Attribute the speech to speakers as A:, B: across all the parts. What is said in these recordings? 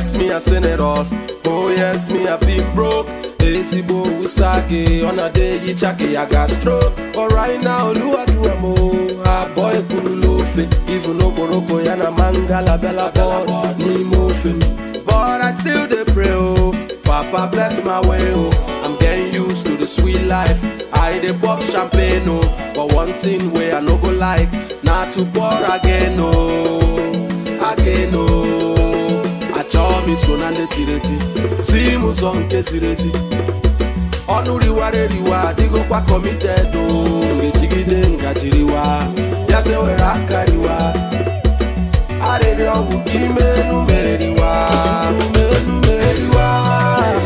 A: yes, me I seen it all. Oh yes, me I been broke. Easy boy usage on a day you chaki I got stroke. But right now, Lua do a mo. A boy kululofe. Even though Boroko yana mangala bella boy ni mofin. But I still dey pray oh. Papa bless my way oh. I'm getting used to the sweet life. I dey pop champagne oh. But one thing where I no go like, not to pour again oh. Again oh. Achomi sonande tireti. Si muzonke siresi. Onu riware riwa digo kwa committed oh. Ngechigide ngachiriwa. Yase wera kariwa. Arere owu kime numeriwa. Numeriwa.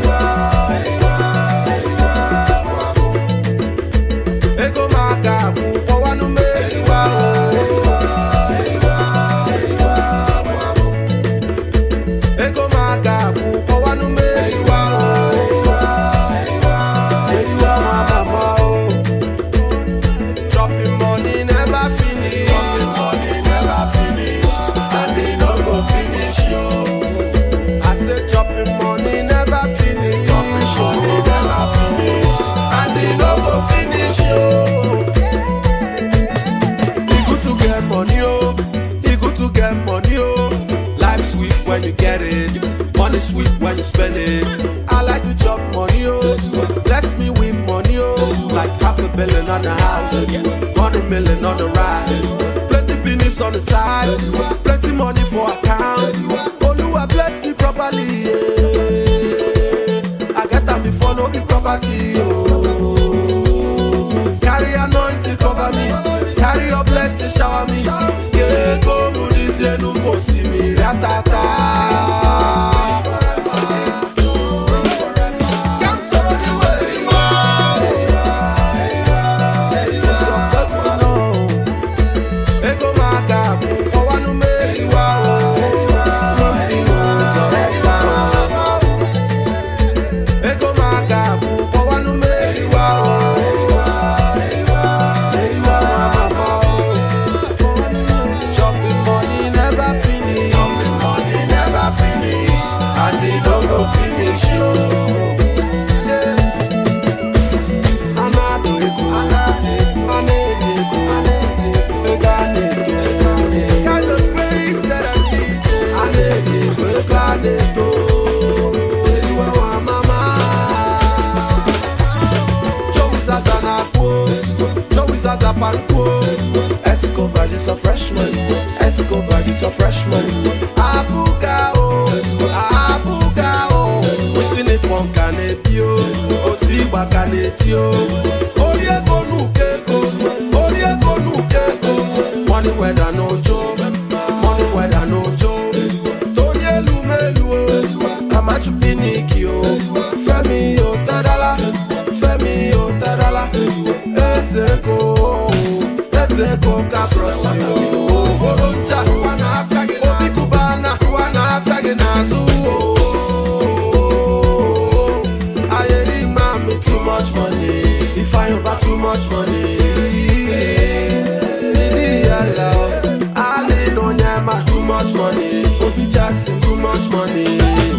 A: Ego maka kupo wa numeriwa. Ego maka kupo wa numeriwa. Chopping money never finish. Chopping money never finish. And they no go finish yo. I say chopping money never finish. Chopping money never finish. And they no go finish yo. It good to get money oh. It good to get money oh. Life sweet when you get it. Money sweet when you spend it. I like to chop money oh. Bless me with money oh. Like $500 million on the house, 100 million on the ride. Plenty business on the side. Plenty money for account. Oluwa bless me properly yeah. I get them before no be property oh. Carry anointing cover me. Carry your blessing shower me. Yeah, go to this year no go see me ratata. Escobar is a freshman. Escobar is a freshman. Abuga oh, Abuga oh. We seen it one canetio, Otiba canetio. Orie go nukeko, Orie go nukeko. Money weather no joke, money weather no joke. Tonye lumelu, Amachu pinikio. Femi o tadala, Femi o tadala. Ezeko. Ezeko kabrosio volonta wana afyage obi kubana wana afyage nazu ayeri mami too much money if I over too much money Lily allow Ali no nyama too much money Obi Jackson too much money